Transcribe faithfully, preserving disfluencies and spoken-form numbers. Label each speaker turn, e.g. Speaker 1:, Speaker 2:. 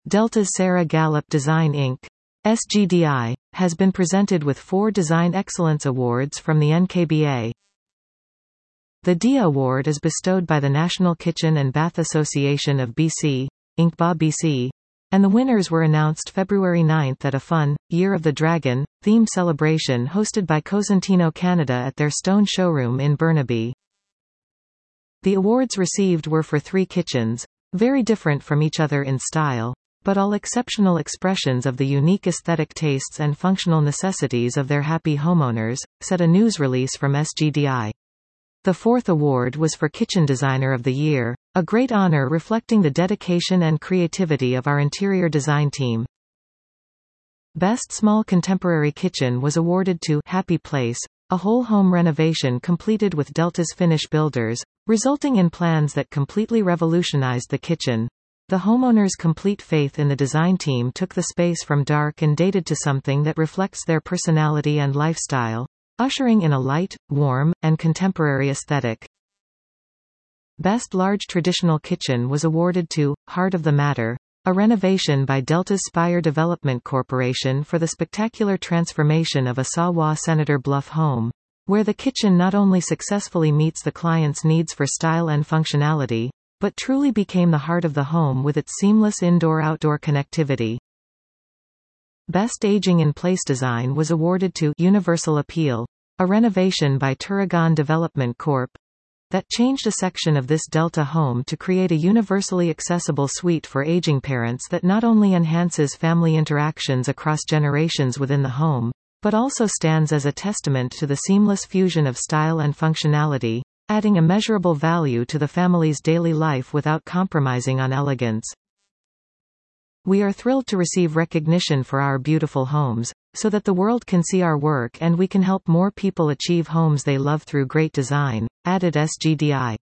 Speaker 1: Delta's Sarah Gallup Design Incorporated S G D I, has been presented with four Design Excellence Awards from the N K B A. The D I A Award is bestowed by the National Kitchen and Bath Association of B C, Incorporated B C, and the winners were announced February ninth at a fun, Year of the Dragon, themed celebration hosted by Cosentino Canada at their Stone showroom in Burnaby. The awards received were for three kitchens, very different from each other in style, but all exceptional expressions of the unique aesthetic tastes and functional necessities of their happy homeowners, said a news release from S G D I. The fourth award was for Kitchen Designer of the Year, a great honor reflecting the dedication and creativity of our interior design team. Best Small Contemporary Kitchen was awarded to Happy Place, a whole home renovation completed with Delta's Finnish builders, resulting in plans that completely revolutionized the kitchen. The homeowners' complete faith in the design team took the space from dark and dated to something that reflects their personality and lifestyle, ushering in a light, warm, and contemporary aesthetic. Best Large Traditional Kitchen was awarded to Heart of the Matter, a renovation by Delta's Spire Development Corporation for the spectacular transformation of a Sawa Senator Bluff home, where the kitchen not only successfully meets the client's needs for style and functionality, but truly became the heart of the home with its seamless indoor-outdoor connectivity. Best Aging in Place Design was awarded to Universal Appeal, a renovation by Turagon Development Corporation that changed a section of this Delta home to create a universally accessible suite for aging parents that not only enhances family interactions across generations within the home, but also stands as a testament to the seamless fusion of style and functionality, adding immeasurable value to the family's daily life without compromising on elegance. We are thrilled to receive recognition for our beautiful homes, so that the world can see our work and we can help more people achieve homes they love through great design, added S G D I.